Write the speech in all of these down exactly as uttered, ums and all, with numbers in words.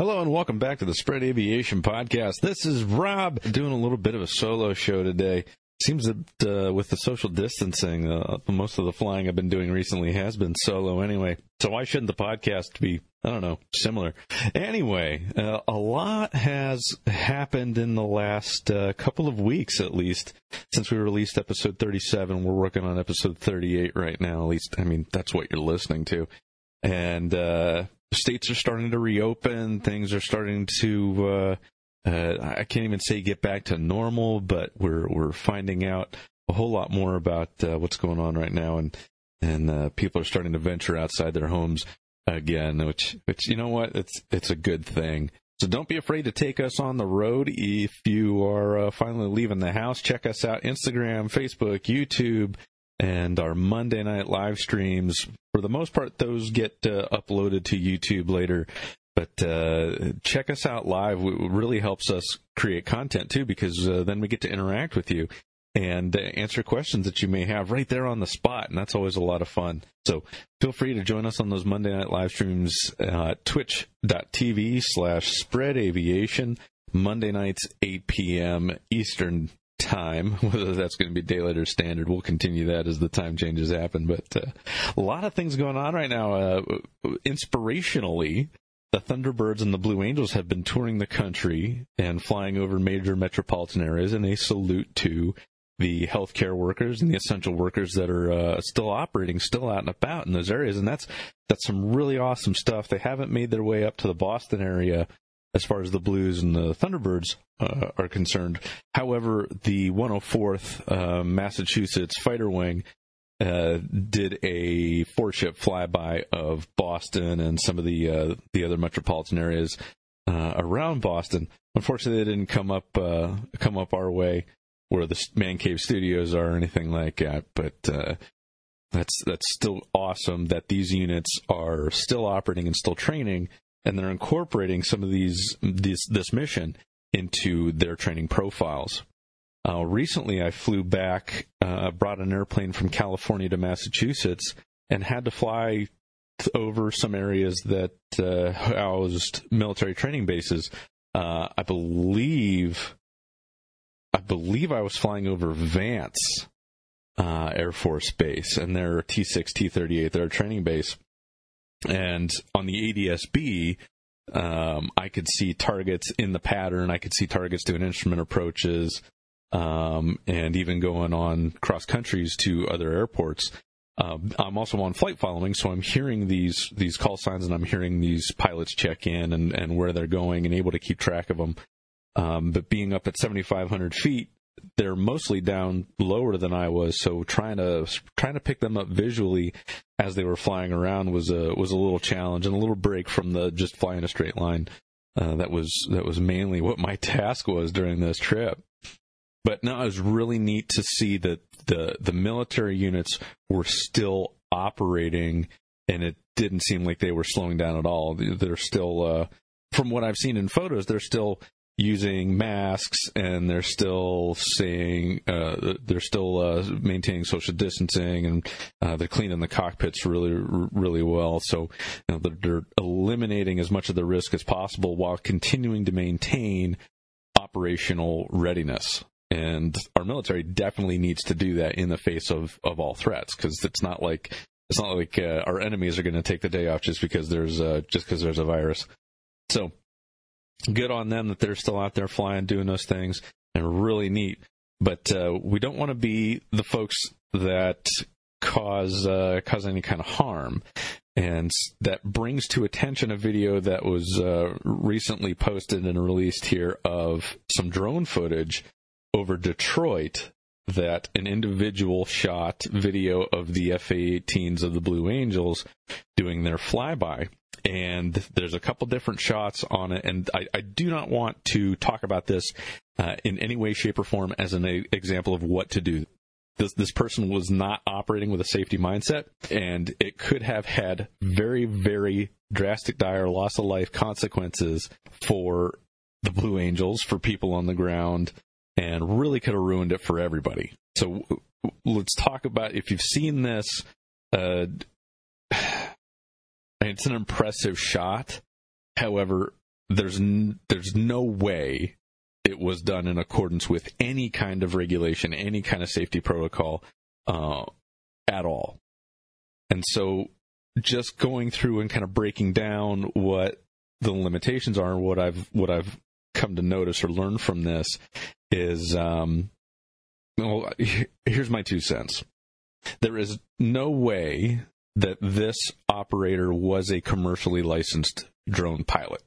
Hello and welcome back to the Spread Aviation Podcast. This is Rob doing a little bit of a solo show today. Seems that uh, with the social distancing, uh, most of the flying I've been doing recently has been solo anyway. So why shouldn't the podcast be, I don't know, similar? Anyway, uh, a lot has happened in the last uh, couple of weeks, at least, since we released episode thirty-seven. We're working on episode thirty-eight right now, at least. I mean, that's what you're listening to. And uh, states are starting to reopen. Things are starting to... Uh, Uh, I can't even say get back to normal, but we're we're finding out a whole lot more about uh, what's going on right now, and and uh, people are starting to venture outside their homes again, which which you know what, it's it's a good thing. So don't be afraid to take us on the road if you are uh, finally leaving the house. Check us out: Instagram, Facebook, YouTube, and our Monday night live streams. For the most part, those get uh, uploaded to YouTube later. But uh, check us out live. It really helps us create content, too, because uh, then we get to interact with you and uh, answer questions that you may have right there on the spot, and that's always a lot of fun. So feel free to join us on those Monday night live streams, uh, twitch.tv slash spread aviation, Monday nights, eight p.m. Eastern time, whether that's going to be daylight or standard. We'll continue that as the time changes happen. But uh, a lot of things going on right now. Uh, inspirationally, the Thunderbirds and the Blue Angels have been touring the country and flying over major metropolitan areas, and a salute to the healthcare workers and the essential workers that are uh, still operating, still out and about in those areas. And that's that's some really awesome stuff. They haven't made their way up to the Boston area as far as the Blues and the Thunderbirds uh, are concerned. However, the one oh fourth uh, Massachusetts Fighter Wing Uh, did a four-ship flyby of Boston and some of the uh, the other metropolitan areas uh, around Boston. Unfortunately, they didn't come up uh, come up our way where the Man Cave Studios are or anything like that. But uh, that's that's still awesome that these units are still operating and still training, and they're incorporating some of these this this mission into their training profiles. Uh, recently, I flew back, uh, brought an airplane from California to Massachusetts, and had to fly th- over some areas that uh, housed military training bases. Uh, I believe, I believe I was flying over Vance uh, Air Force Base and their T six, T thirty-eight, their training base. And on the A D S B, um, I could see targets in the pattern. I could see targets doing instrument approaches. Um, and even going on cross countries to other airports. Uh, I'm also on flight following, so I'm hearing these these call signs, and I'm hearing these pilots check in and, and where they're going, and able to keep track of them. Um, but being up at seventy-five hundred feet, they're mostly down lower than I was, so trying to trying to pick them up visually as they were flying around was a was a little challenge, and a little break from the just flying a straight line. Uh, that was that was mainly what my task was during this trip. But no, it was really neat to see that the, the military units were still operating, and it didn't seem like they were slowing down at all. They're still, uh, from what I've seen in photos, they're still using masks, and they're still saying, uh, they're still uh, maintaining social distancing, and uh, they're cleaning the cockpits really, really well. So you know, they're, they're eliminating as much of the risk as possible while continuing to maintain operational readiness. And our military definitely needs to do that in the face of, of all threats, because it's not like it's not like uh, our enemies are going to take the day off just because there's uh, just because there's a virus. So good on them that they're still out there flying, doing those things, and really neat. But uh, we don't want to be the folks that cause uh, cause any kind of harm. And that brings to attention a video that was uh, recently posted and released here of some drone footage over Detroit that an individual shot video of the F A eighteens of the Blue Angels doing their flyby. And there's a couple different shots on it, and I, I do not want to talk about this uh, in any way, shape, or form as an a- example of what to do. This, this person was not operating with a safety mindset, and it could have had very, very drastic, dire loss of life consequences for the Blue Angels, for people on the ground, and really could have ruined it for everybody. So let's talk about, if you've seen this, uh, it's an impressive shot. However, there's n- there's no way it was done in accordance with any kind of regulation, any kind of safety protocol uh, at all. And so just going through and kind of breaking down what the limitations are and what I've what I've come to notice or learn from this is, um, well, here's my two cents. There is no way that this operator was a commercially licensed drone pilot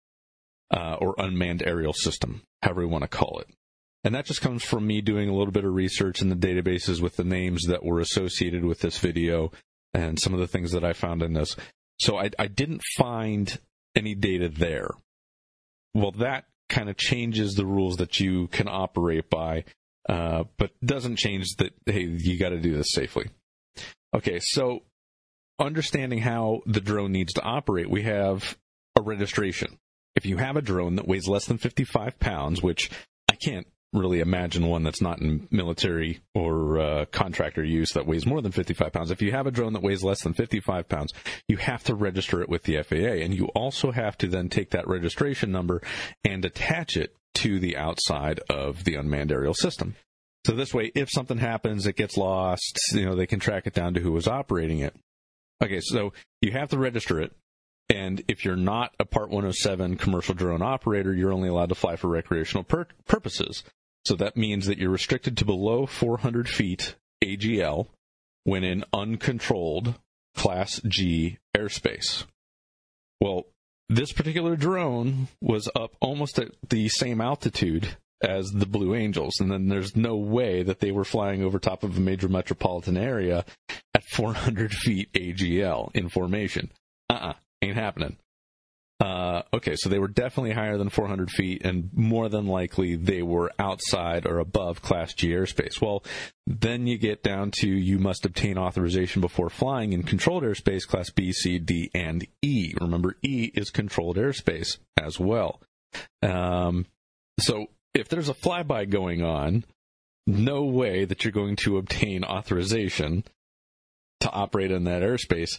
uh, or unmanned aerial system, however you want to call it. And that just comes from me doing a little bit of research in the databases with the names that were associated with this video and some of the things that I found in this. So I, I didn't find any data there. Well, that kind of changes the rules that you can operate by, uh, but doesn't change that, hey, you got to do this safely. Okay, so understanding how the drone needs to operate, we have a registration. If you have a drone that weighs less than fifty-five pounds, which I can't really imagine one that's not in military or uh, contractor use that weighs more than fifty-five pounds. If you have a drone that weighs less than fifty-five pounds, you have to register it with the F A A, and you also have to then take that registration number and attach it to the outside of the unmanned aerial system. So this way, if something happens, it gets lost, you know, they can track it down to who was operating it. Okay, so you have to register it. And if you're not a Part one oh seven commercial drone operator, you're only allowed to fly for recreational pur- purposes. So that means that you're restricted to below four hundred feet A G L when in uncontrolled Class G airspace. Well, this particular drone was up almost at the same altitude as the Blue Angels, and then there's no way that they were flying over top of a major metropolitan area at four hundred feet A G L in formation. Uh-uh. Ain't happening. Uh, okay, so they were definitely higher than four hundred feet, and more than likely they were outside or above Class G airspace. Well, then you get down to you must obtain authorization before flying in controlled airspace, Class B, C, D, and E. Remember, E is controlled airspace as well. Um, so if there's a flyby going on, no way that you're going to obtain authorization to operate in that airspace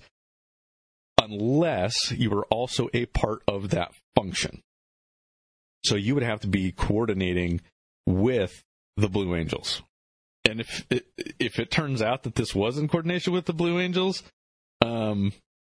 unless you are also a part of that function. So you would have to be coordinating with the Blue Angels. And if it, if it turns out that this was in coordination with the Blue Angels, um,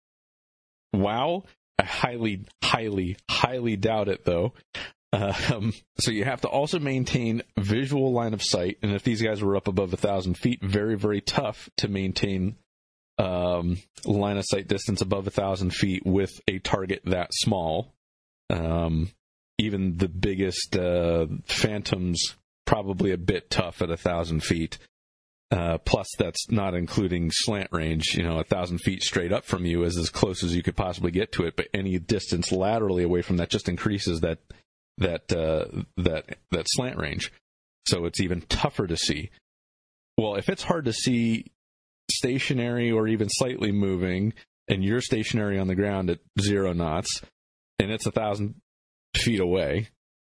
wow, I highly, highly, highly doubt it, though. Um, so you have to also maintain visual line of sight. And if these guys were up above one thousand feet, very, very tough to maintain Um, line of sight distance above a thousand feet with a target that small. Um, even the biggest uh, Phantoms probably a bit tough at a thousand feet. Uh, plus, that's not including slant range. You know, a thousand feet straight up from you is as close as you could possibly get to it. But any distance laterally away from that just increases that that uh, that that slant range. So it's even tougher to see. Well, if it's hard to see stationary or even slightly moving, and you're stationary on the ground at zero knots, and it's a thousand feet away,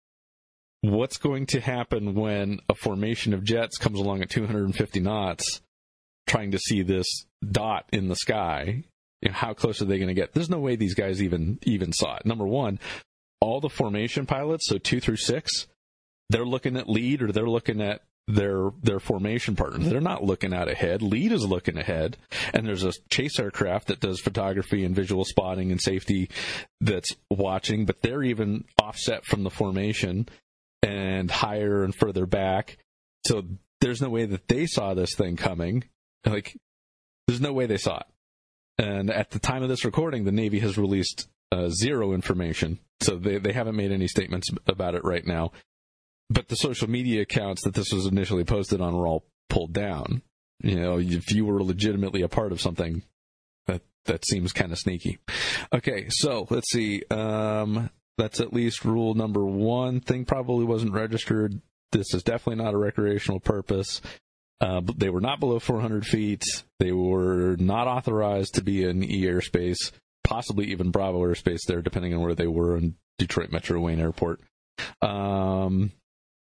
what's going to happen when a formation of jets comes along at two hundred fifty knots trying to see this dot in the sky? You know, how close are they going to get? There's no way these guys even even saw it. Number one, all the formation pilots, so two through six, they're looking at lead or they're looking at their their formation partners. They're not looking out ahead. Lead is looking ahead, and there's a chase aircraft that does photography and visual spotting and safety that's watching, but they're even offset from the formation and higher and further back. So there's no way that they saw this thing coming. Like, there's no way they saw it. And at the time of this recording, the Navy has released uh, zero information, so they, they haven't made any statements about it right now. But the social media accounts that this was initially posted on were all pulled down. You know, if you were legitimately a part of something, that that seems kind of sneaky. Okay, so let's see. Um, that's at least rule number one. Thing probably wasn't registered. This is definitely not a recreational purpose. Uh, they were not below four hundred feet. They were not authorized to be in E airspace, possibly even Bravo airspace there, depending on where they were in Detroit Metro Wayne Airport. Um...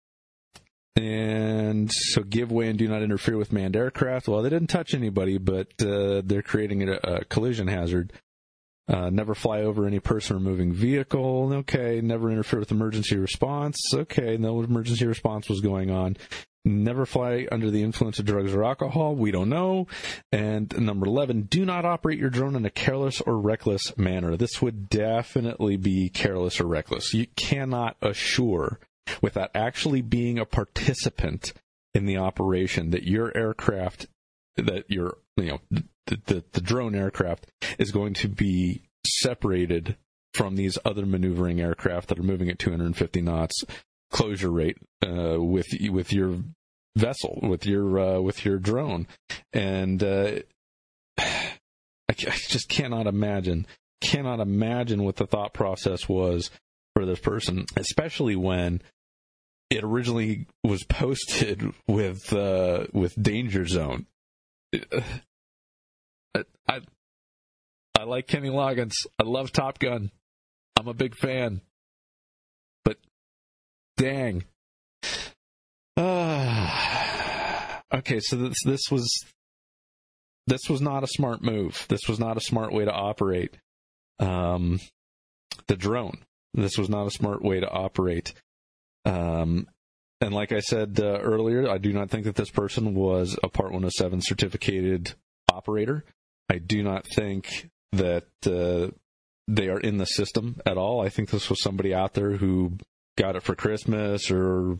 And so give way and do not interfere with manned aircraft. Well, they didn't touch anybody, but uh, they're creating a, a collision hazard. Uh, never fly over any person or moving vehicle. Okay. Never interfere with emergency response. Okay. No emergency response was going on. Never fly under the influence of drugs or alcohol. We don't know. And number eleven, do not operate your drone in a careless or reckless manner. This would definitely be careless or reckless. You cannot assure, without actually being a participant in the operation, that your aircraft, that your, you know, the, the, the drone aircraft is going to be separated from these other maneuvering aircraft that are moving at two hundred fifty knots closure rate uh, with with your vessel, with your uh, with your drone. And uh, I, I just cannot imagine, cannot imagine what the thought process was for this person, especially when it originally was posted with uh, with Danger Zone. I, I I like Kenny Loggins. I love Top Gun. I'm a big fan. But dang. Uh, okay, so this this was this was not a smart move. This was not a smart way to operate um, the drone. This was not a smart way to operate. Um, and like I said uh, earlier, I do not think that this person was a Part one oh seven certificated operator. I do not think that uh, they are in the system at all. I think this was somebody out there who got it for Christmas or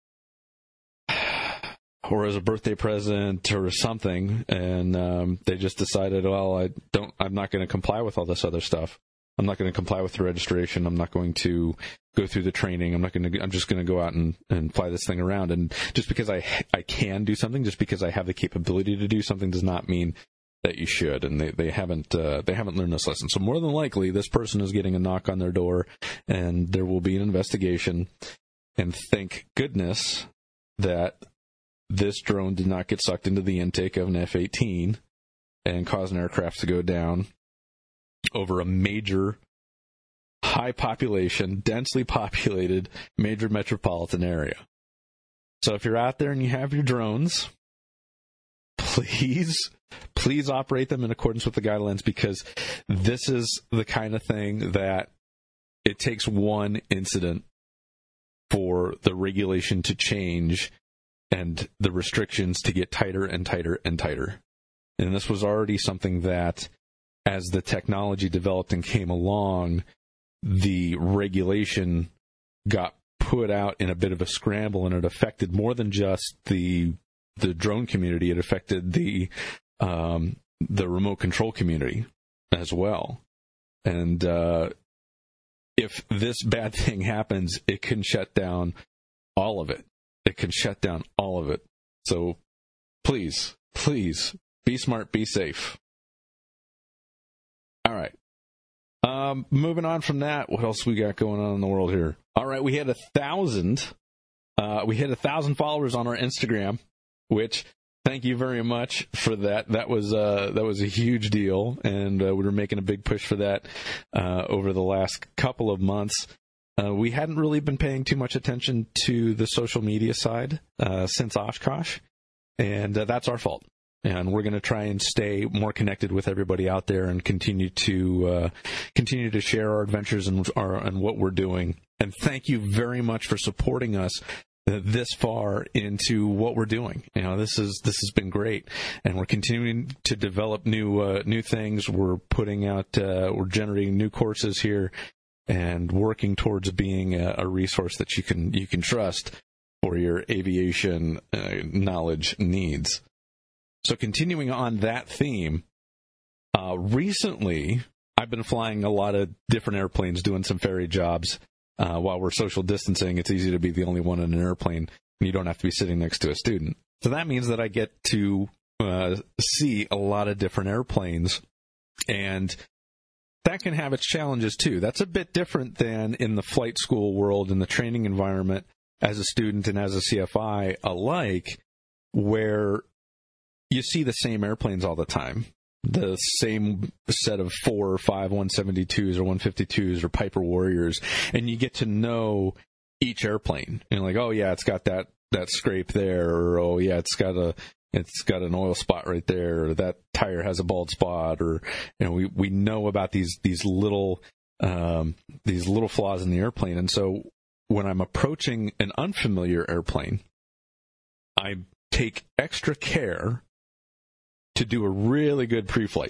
or as a birthday present or something, and um, they just decided, well, I don't, I'm not going to comply with all this other stuff. I'm not going to comply with the registration. I'm not going to go through the training. I'm not going to. I'm just going to go out and, and fly this thing around. And just because I I can do something, just because I have the capability to do something, does not mean that you should. And they they haven't uh, they haven't learned this lesson. So more than likely, this person is getting a knock on their door, and there will be an investigation. And thank goodness that this drone did not get sucked into the intake of an F eighteen and cause an aircraft to go down over a major, high population, densely populated, major metropolitan area. So if you're out there and you have your drones, please, please operate them in accordance with the guidelines, because this is the kind of thing that it takes one incident for the regulation to change and the restrictions to get tighter and tighter and tighter. And this was already something that, as the technology developed and came along, the regulation got put out in a bit of a scramble, and it affected more than just the the drone community. It affected the um, the remote control community as well. And uh, if this bad thing happens, it can shut down all of it. It can shut down all of it. So please, please be smart, be safe. All right. Um, moving on from that, what else we got going on in the world here? All right, we had a thousand. Uh, we hit a thousand followers on our Instagram, which thank you very much for that. That was uh, that was a huge deal, and uh, we were making a big push for that uh, over the last couple of months. Uh, we hadn't really been paying too much attention to the social media side uh, since Oshkosh, and uh, that's our fault. And we're going to try and stay more connected with everybody out there and continue to uh, continue to share our adventures and our and what we're doing. And thank you very much for supporting us uh, this far into what we're doing. You know, this is this has been great, and we're continuing to develop new uh, new things. We're putting out, uh, we're generating new courses here, and working towards being a, a resource that you can you can trust for your aviation uh, knowledge needs. So continuing on that theme, uh, recently I've been flying a lot of different airplanes, doing some ferry jobs. Uh, while we're social distancing, it's easy to be the only one in an airplane, and you don't have to be sitting next to a student. So that means that I get to uh, see a lot of different airplanes, and that can have its challenges too. That's a bit different than in the flight school world, in the training environment, as a student and as a C F I alike, where you see the same airplanes all the time, the same set of four or five one seventy-twos or one fifty-twos or Piper Warriors, and you get to know each airplane. And like, oh yeah, it's got that that scrape there, or oh yeah, it's got a it's got an oil spot right there, or that tire has a bald spot, or you know, we, we know about these these little um, these little flaws in the airplane. And so when I'm approaching an unfamiliar airplane, I take extra care to do a really good pre-flight,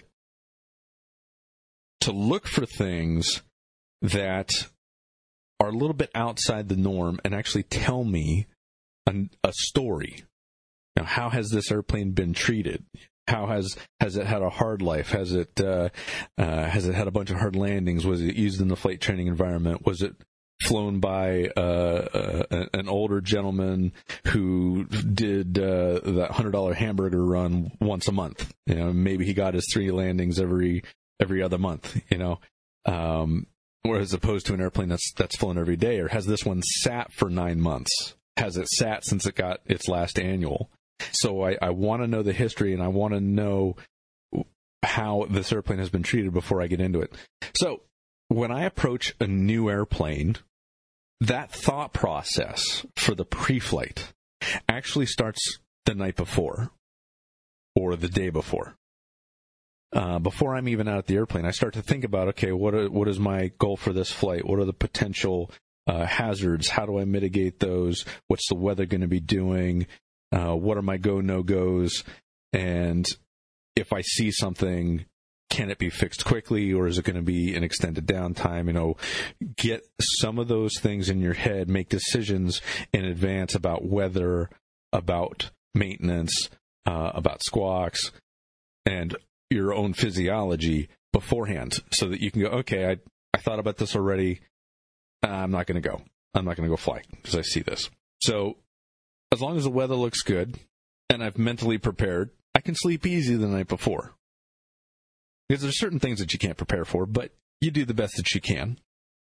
to look for things that are a little bit outside the norm and actually tell me a, a story. Now, how has this airplane been treated? How has has it had a hard life? Has it uh, uh, has it had a bunch of hard landings? Was it used in the flight training environment? Was it flown by uh, uh, an older gentleman who did uh, that one hundred dollars hamburger run once a month? You know, maybe he got his three landings every every other month. You know, um, or as opposed to an airplane that's that's flown every day. Or has this one sat for nine months? Has it sat since it got its last annual? So I, I want to know the history, and I want to know how this airplane has been treated before I get into it. So when I approach a new airplane, that thought process for the pre-flight actually starts the night before or the day before. Uh, before I'm even out at the airplane, I start to think about, okay, what are, what is my goal for this flight? What are the potential uh, hazards? How do I mitigate those? What's the weather going to be doing? Uh, what are my go, no-goes? And if I see something, can it be fixed quickly, or is it going to be an extended downtime? You know, get some of those things in your head, make decisions in advance about weather, about maintenance, uh, about squawks, and your own physiology beforehand, so that you can go, okay, I, I thought about this already. I'm not going to go. I'm not going to go fly because I see this. So as long as the weather looks good and I've mentally prepared, I can sleep easy the night before. Because there's certain things that you can't prepare for, but you do the best that you can.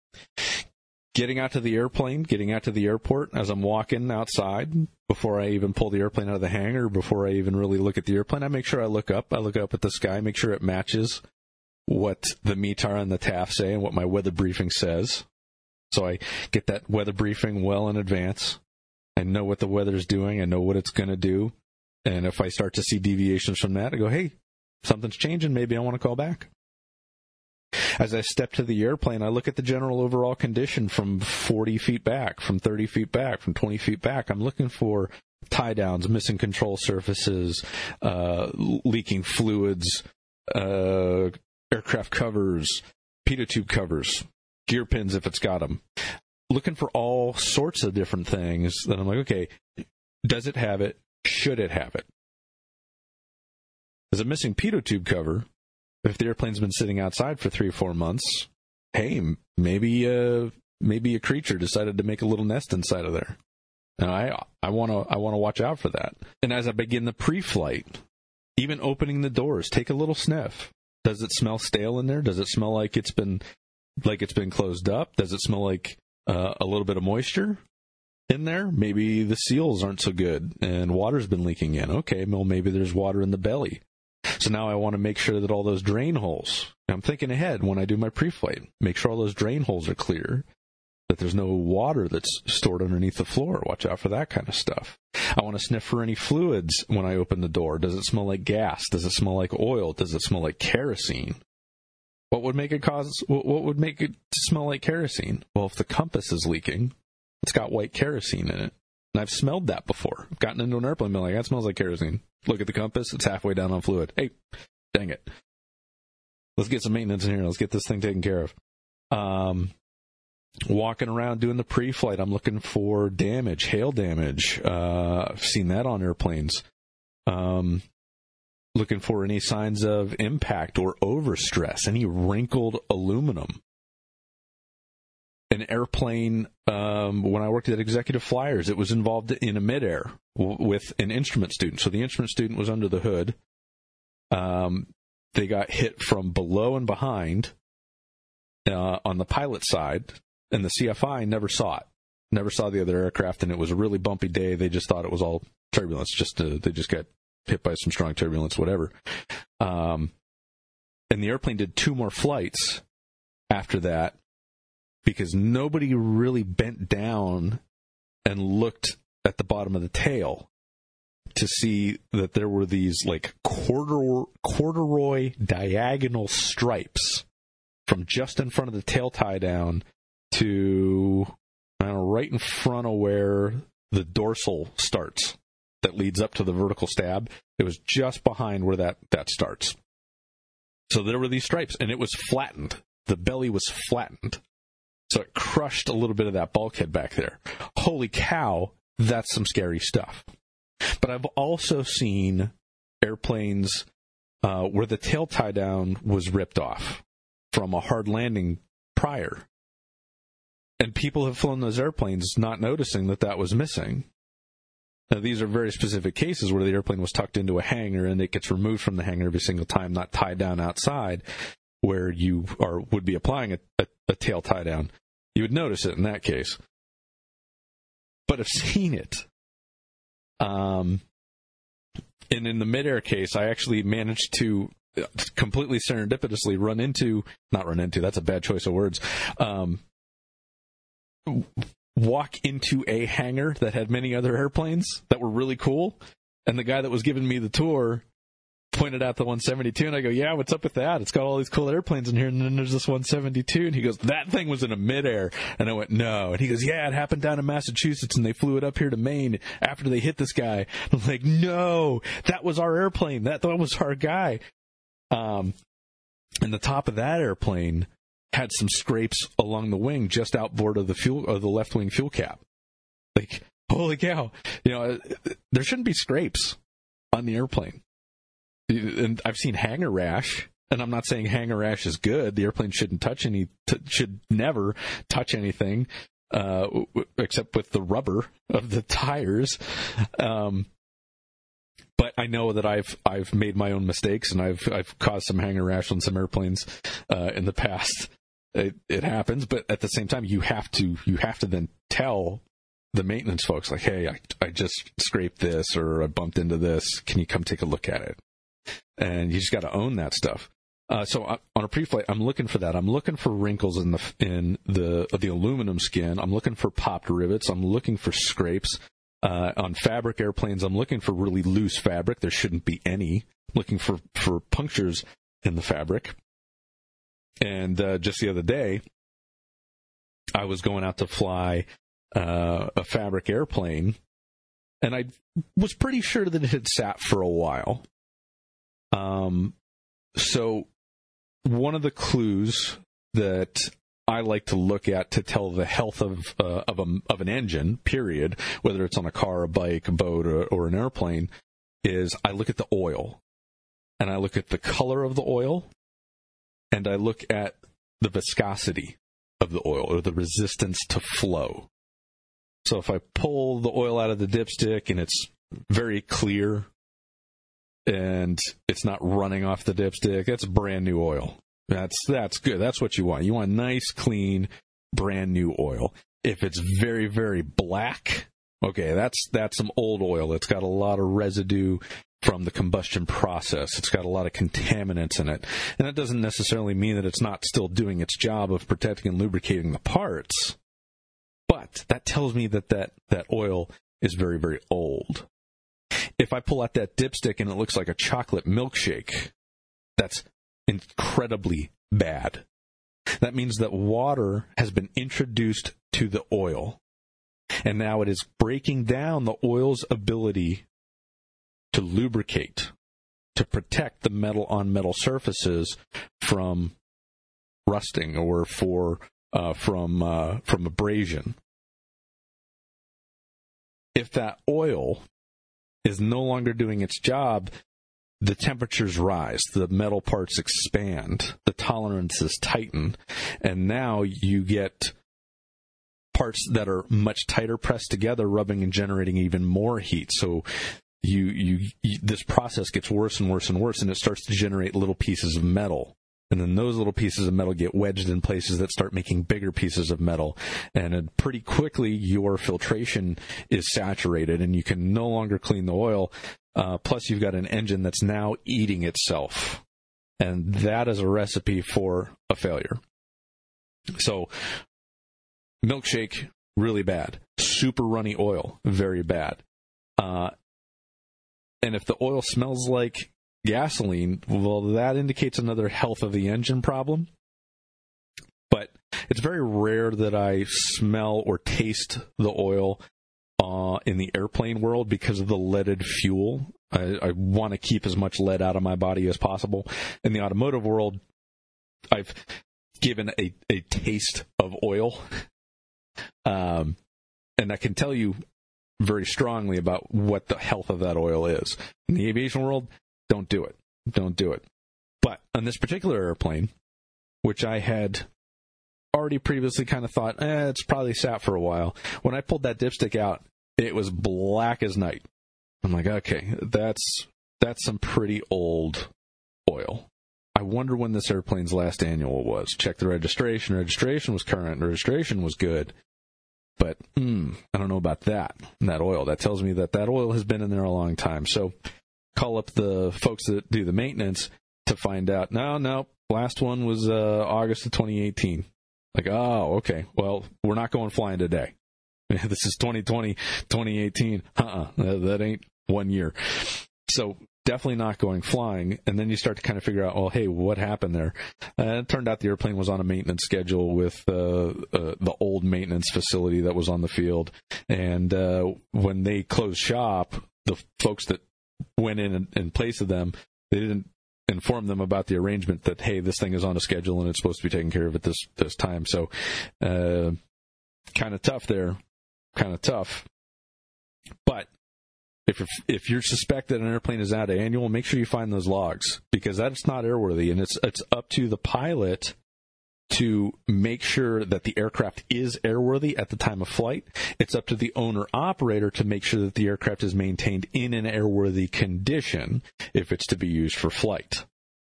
Getting out to the airplane, getting out to the airport as I'm walking outside, before I even pull the airplane out of the hangar, before I even really look at the airplane, I make sure I look up. I look up at the sky, make sure it matches what the M E T A R and the T A F say and what my weather briefing says. So I get that weather briefing well in advance. I know what the weather's doing. I know what it's going to do. And if I start to see deviations from that, I go, hey, something's changing. Maybe I want to call back. As I step to the airplane, I look at the general overall condition from forty feet back, from thirty feet back, from twenty feet back. I'm looking for tie downs, missing control surfaces, uh, leaking fluids, uh, aircraft covers, pitot tube covers, gear pins if it's got them. Looking for all sorts of different things that I'm like, okay, does it have it? Should it have it? There's a missing pitot tube cover. If the airplane's been sitting outside for three or four months, hey, maybe uh, maybe a creature decided to make a little nest inside of there. And I I want to I want to watch out for that. And as I begin the pre-flight, even opening the doors, take a little sniff. Does it smell stale in there? Does it smell like it's been like it's been closed up? Does it smell like uh, a little bit of moisture in there? Maybe the seals aren't so good and water's been leaking in. Okay, well, maybe there's water in the belly. So now I want to make sure that all those drain holes, I'm thinking ahead when I do my pre-flight, make sure all those drain holes are clear, that there's no water that's stored underneath the floor. Watch out for that kind of stuff. I want to sniff for any fluids when I open the door. Does it smell like gas? Does it smell like oil? Does it smell like kerosene? What would make it cause, what would make it smell like kerosene? Well, if the compass is leaking, it's got white kerosene in it. And I've smelled that before. I've gotten into an airplane and been like, that smells like kerosene. Look at the compass. It's halfway down on fluid. Hey, dang it. Let's get some maintenance in here. Let's get this thing taken care of. Um, walking around doing the pre-flight, I'm looking for damage, hail damage. Uh, I've seen that on airplanes. Um, looking for any signs of impact or overstress, any wrinkled aluminum. An airplane, um, when I worked at Executive Flyers, it was involved in a midair w- with an instrument student. So the instrument student was under the hood. Um, they got hit from below and behind uh, on the pilot side, and the C F I never saw it, never saw the other aircraft, and it was a really bumpy day. They just thought it was all turbulence. Just uh, they just got hit by some strong turbulence, whatever. Um, and the airplane did two more flights after that, because nobody really bent down and looked at the bottom of the tail to see that there were these like quarter corduroy diagonal stripes from just in front of the tail tie down to I don't know, right in front of where the dorsal starts that leads up to the vertical stab. It was just behind where that, that starts. So there were these stripes, and it was flattened. The belly was flattened. So it crushed a little bit of that bulkhead back there. Holy cow, that's some scary stuff. But I've also seen airplanes uh, where the tail tie down was ripped off from a hard landing prior. And people have flown those airplanes not noticing that that was missing. Now, these are very specific cases where the airplane was tucked into a hangar and it gets removed from the hangar every single time, not tied down outside where you are would be applying a, a, a tail tie down. You would notice it in that case. But I've seen it. Um, and in the midair case, I actually managed to completely serendipitously run into, not run into, that's a bad choice of words, um, walk into a hangar that had many other airplanes that were really cool. And the guy that was giving me the tour pointed out the one seventy-two, and I go, yeah, what's up with that? It's got all these cool airplanes in here, and then there's this one seventy-two, and he goes, that thing was in a midair. And I went, no. And he goes, yeah, it happened down in Massachusetts, and they flew it up here to Maine after they hit this guy. I'm like, no, that was our airplane. That, that was our guy. Um, and the top of that airplane had some scrapes along the wing just outboard of the fuel, of the left wing fuel cap. Like, holy cow. You know, there shouldn't be scrapes on the airplane. And I've seen hangar rash, and I'm not saying hangar rash is good. The airplane shouldn't touch any, t- should never touch anything, uh, w- except with the rubber of the tires. Um, but I know that I've, I've made my own mistakes, and I've, I've caused some hangar rash on some airplanes, uh, in the past. It, it happens, but at the same time, you have to, you have to then tell the maintenance folks, like, hey, I, I just scraped this, or I bumped into this. Can you come take a look at it? And you just got to own that stuff. Uh, so I, on a pre-flight, I'm looking for that. I'm looking for wrinkles in the in the the aluminum skin. I'm looking for popped rivets. I'm looking for scrapes. Uh, on fabric airplanes, I'm looking for really loose fabric. There shouldn't be any. I'm looking for, for punctures in the fabric. And uh, just the other day, I was going out to fly uh, a fabric airplane, and I was pretty sure that it had sat for a while. Um, so one of the clues that I like to look at to tell the health of uh, of a of an engine, period, whether it's on a car, a bike, a boat, or, or an airplane, is I look at the oil, and I look at the color of the oil, and I look at the viscosity of the oil, or the resistance to flow. So if I pull the oil out of the dipstick and it's very clear, and it's not running off the dipstick, that's brand new oil. That's that's good. That's what you want. You want nice, clean, brand new oil. If it's very, very black, okay, that's that's some old oil. It's got a lot of residue from the combustion process. It's got a lot of contaminants in it. And that doesn't necessarily mean that it's not still doing its job of protecting and lubricating the parts. But that tells me that that, that oil is very, very old. If I pull out that dipstick and it looks like a chocolate milkshake, that's incredibly bad. That means that water has been introduced to the oil, and now it is breaking down the oil's ability to lubricate, to protect the metal on metal surfaces from rusting or for uh, from uh, from abrasion. If that oil is no longer doing its job, the temperatures rise, the metal parts expand, the tolerances tighten, and now you get parts that are much tighter pressed together, rubbing and generating even more heat. So you, you, you this process gets worse and worse and worse, and it starts to generate little pieces of metal. And then those little pieces of metal get wedged in places that start making bigger pieces of metal. And it, pretty quickly, your filtration is saturated, and you can no longer clean the oil. Uh, plus, you've got an engine that's now eating itself. And that is a recipe for a failure. So, milkshake, really bad. Super runny oil, very bad. Uh, And if the oil smells like gasoline, well, that indicates another health of the engine problem. But it's very rare that I smell or taste the oil uh, in the airplane world because of the leaded fuel. I, I want to keep as much lead out of my body as possible. In the automotive world, I've given a, a taste of oil. Um, and I can tell you very strongly about what the health of that oil is. In the aviation world, don't do it. Don't do it. But on this particular airplane, which I had already previously kind of thought, eh, it's probably sat for a while. When I pulled that dipstick out, it was black as night. I'm like, okay, that's that's some pretty old oil. I wonder when this airplane's last annual was. Check the registration. Registration was current. Registration was good. But mm, I don't know about that, that oil. That tells me that that oil has been in there a long time. So call up the folks that do the maintenance to find out. No, no, last one was uh, August of twenty eighteen. Like, oh, okay. Well, we're not going flying today. This is twenty twenty, twenty eighteen. Uh-uh. That, that ain't one year. So definitely not going flying. And then you start to kind of figure out, well, hey, what happened there? Uh, it turned out the airplane was on a maintenance schedule with uh, uh, the old maintenance facility that was on the field. And uh, when they closed shop, the folks that went in and, in place of them, they didn't inform them about the arrangement that, hey, this thing is on a schedule and it's supposed to be taken care of at this, this time. So uh, kind of tough there. Kind of tough. But if you're, if you suspect that an airplane is out of annual, make sure you find those logs, because that's not airworthy, and it's it's up to the pilot to make sure that the aircraft is airworthy at the time of flight. It's up to the owner-operator to make sure that the aircraft is maintained in an airworthy condition if it's to be used for flight.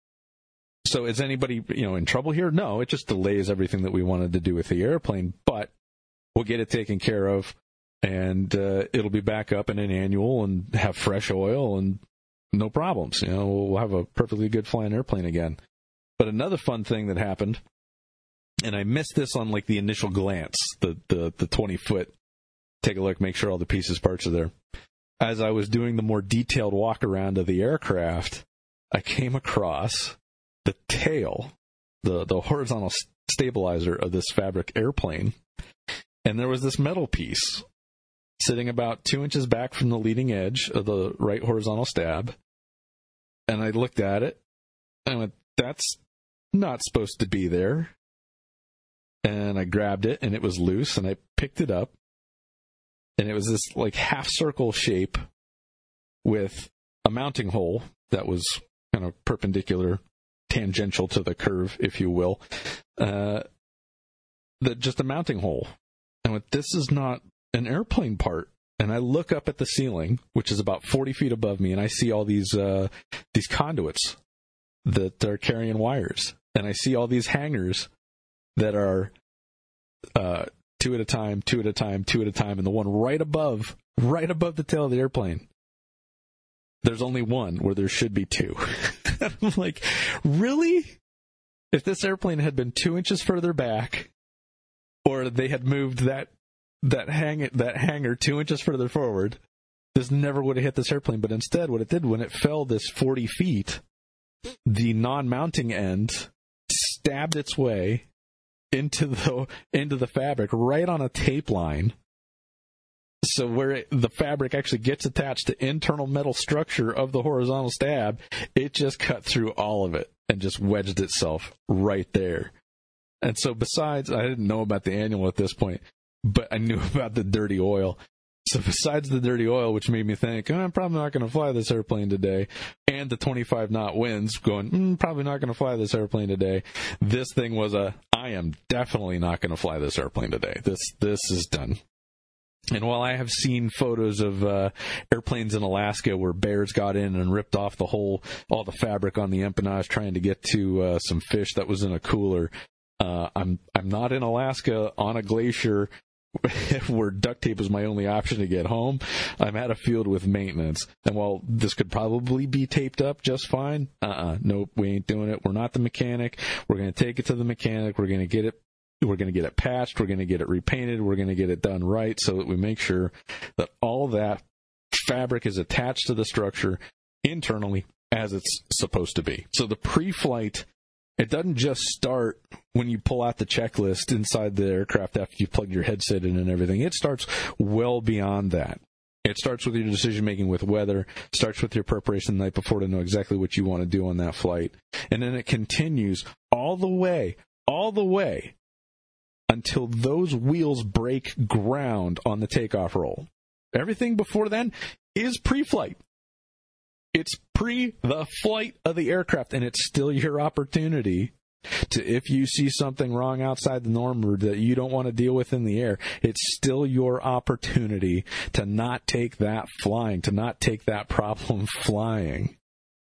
So is anybody, you know, in trouble here? No, it just delays everything that we wanted to do with the airplane, but we'll get it taken care of, and uh, it'll be back up in an annual and have fresh oil and no problems. You know, we'll have a perfectly good flying airplane again. But another fun thing that happened, and I missed this on like the initial glance, the the the twenty foot, take a look, make sure all the pieces, parts are there. As I was doing the more detailed walk around of the aircraft, I came across the tail, the the horizontal stabilizer of this fabric airplane. And there was this metal piece sitting about two inches back from the leading edge of the right horizontal stab. And I looked at it and I went, that's not supposed to be there. And I grabbed it and it was loose, and I picked it up. And it was this like half circle shape with a mounting hole that was kind of perpendicular, tangential to the curve, if you will. Uh, that just a mounting hole. And went, this is not an airplane part. And I look up at the ceiling, which is about forty feet above me, and I see all these uh, these conduits that are carrying wires. And I see all these hangers that are uh, two at a time, two at a time, two at a time, and the one right above, right above the tail of the airplane, there's only one where there should be two. I'm like, really? If this airplane had been two inches further back, or they had moved that that hang that hanger two inches further forward, this never would have hit this airplane. But instead, what it did, when it fell this forty feet, the non-mounting end stabbed its way into the into the fabric right on a tape line. So where it, the fabric actually gets attached to internal metal structure of the horizontal stab, it just cut through all of it and just wedged itself right there. And so besides, I didn't know about the annual at this point, but I knew about the dirty oil. So besides the dirty oil, which made me think, oh, I'm probably not going to fly this airplane today, and the twenty-five knot winds going, mm, probably not going to fly this airplane today, this thing was a, I am definitely not going to fly this airplane today. This this is done. And while I have seen photos of uh, airplanes in Alaska where bears got in and ripped off the whole, all the fabric on the empennage trying to get to uh, some fish that was in a cooler, uh, I'm I'm not in Alaska on a glacier where duct tape is my only option to get home. I'm at a field with maintenance. And while this could probably be taped up just fine, uh-uh, nope, we ain't doing it. We're not the mechanic. We're going to take it to the mechanic. We're going to get it We're going to get it patched. We're going to get it repainted. We're going to get it done right so that we make sure that all that fabric is attached to the structure internally as it's supposed to be. So the pre-flight, it doesn't just start when you pull out the checklist inside the aircraft after you plug your headset in and everything. It starts well beyond that. It starts with your decision-making with weather, starts with your preparation the night before to know exactly what you want to do on that flight. And then it continues all the way, all the way until those wheels break ground on the takeoff roll. Everything before then is pre-flight. It's pre the flight of the aircraft, and it's still your opportunity to, if you see something wrong outside the norm or that you don't want to deal with in the air, it's still your opportunity to not take that flying, to not take that problem flying.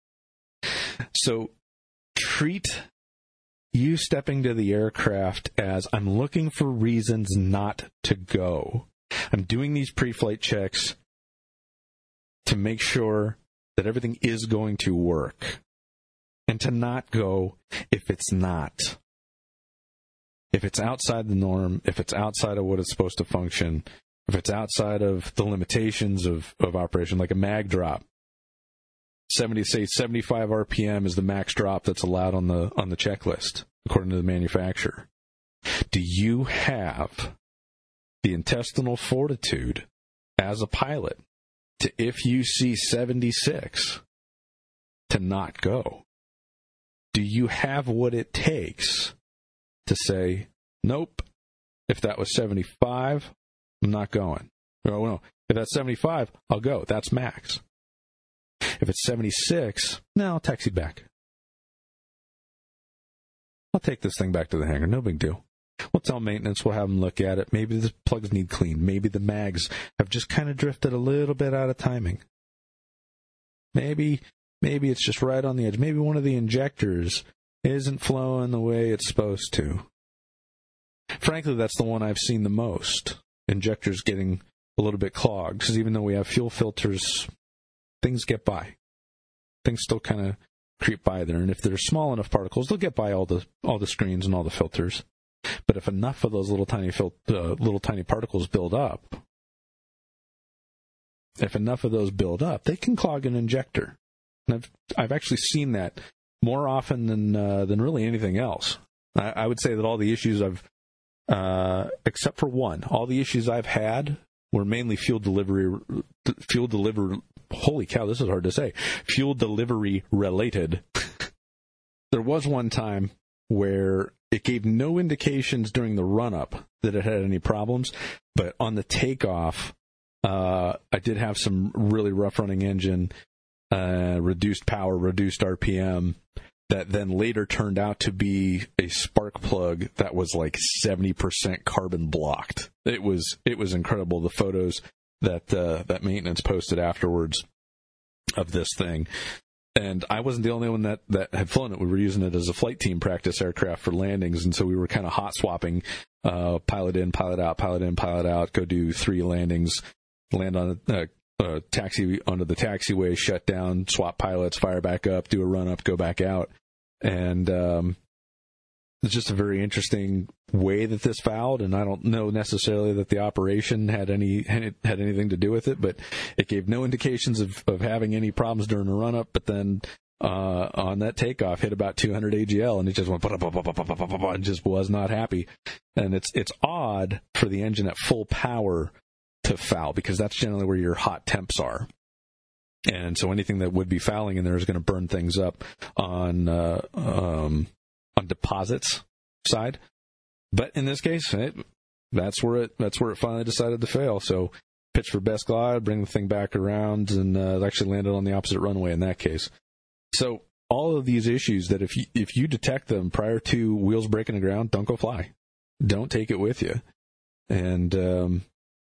So treat you stepping to the aircraft as, I'm looking for reasons not to go. I'm doing these pre-flight checks to make sure that everything is going to work, and to not go if it's not. If it's outside the norm, if it's outside of what it's supposed to function, if it's outside of the limitations of, of operation, like a mag drop. seventy, say seventy-five R P M is the max drop that's allowed on the on the checklist, according to the manufacturer. Do you have the intestinal fortitude as a pilot to, if you see seventy-six, to not go? Do you have what it takes to say, nope, if that was seventy-five, I'm not going? No, no, if that's seventy-five, I'll go. That's max. If it's seventy-six, no, I'll taxi back. I'll take this thing back to the hangar. No big deal. We'll tell maintenance. We'll have them look at it. Maybe the plugs need cleaned. Maybe the mags have just kind of drifted a little bit out of timing. Maybe, maybe it's just right on the edge. Maybe one of the injectors isn't flowing the way it's supposed to. Frankly, that's the one I've seen the most. Injectors getting a little bit clogged, because even though we have fuel filters, things get by. Things still kind of creep by there, and if they're small enough particles, they'll get by all the all the screens and all the filters. But if enough of those little tiny fil- uh, little tiny particles build up, if enough of those build up, they can clog an injector. And I've I've actually seen that more often than uh, than really anything else. I, I would say that all the issues I've, uh, except for one, all the issues I've had were mainly fuel delivery, fuel delivery. Holy cow, this is hard to say. Fuel delivery related. There was one time where it gave no indications during the run-up that it had any problems, but on the takeoff, uh, I did have some really rough-running engine, uh, reduced power, reduced R P M, that then later turned out to be a spark plug that was like seventy percent carbon blocked. It was it was incredible, the photos that uh, that maintenance posted afterwards of this thing. And I wasn't the only one that, that had flown it. We were using it as a flight team practice aircraft for landings, and so we were kind of hot swapping, uh, pilot in, pilot out, pilot in, pilot out, go do three landings, land on a, a, a taxi onto the taxiway, shut down, swap pilots, fire back up, do a run up, go back out. And um, it's just a very interesting way that this fouled, and I don't know necessarily that the operation had any had anything to do with it, but it gave no indications of, of having any problems during the run-up, but then uh, on that takeoff hit about two hundred A G L, and it just went and just was not happy. And it's it's odd for the engine at full power to foul, because that's generally where your hot temps are. And so anything that would be fouling in there is going to burn things up on uh, um, on deposits side. But in this case, it, that's where it that's where it finally decided to fail. So pitch for best glide, bring the thing back around, and uh, it actually landed on the opposite runway in that case. So all of these issues that if you, if you detect them prior to wheels breaking the ground, don't go fly. Don't take it with you. And um,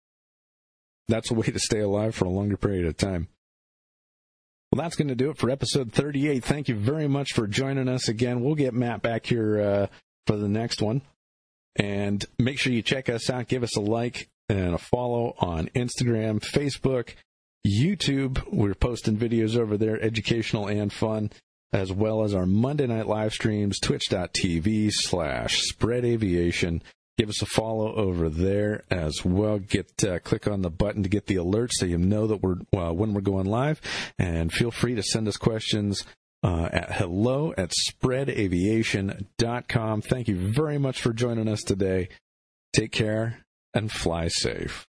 that's a way to stay alive for a longer period of time. Well, that's going to do it for episode thirty-eight. Thank you very much for joining us again. We'll get Matt back here uh, for the next one. And make sure you check us out. Give us a like and a follow on Instagram, Facebook, YouTube. We're posting videos over there, educational and fun, as well as our Monday night live streams, twitch.tv slash spread aviation. Give us a follow over there as well. Get uh, click on the button to get the alerts so you know that we're uh, when we're going live. And feel free to send us questions uh, at hello at spread aviation dot com. Thank you very much for joining us today. Take care and fly safe.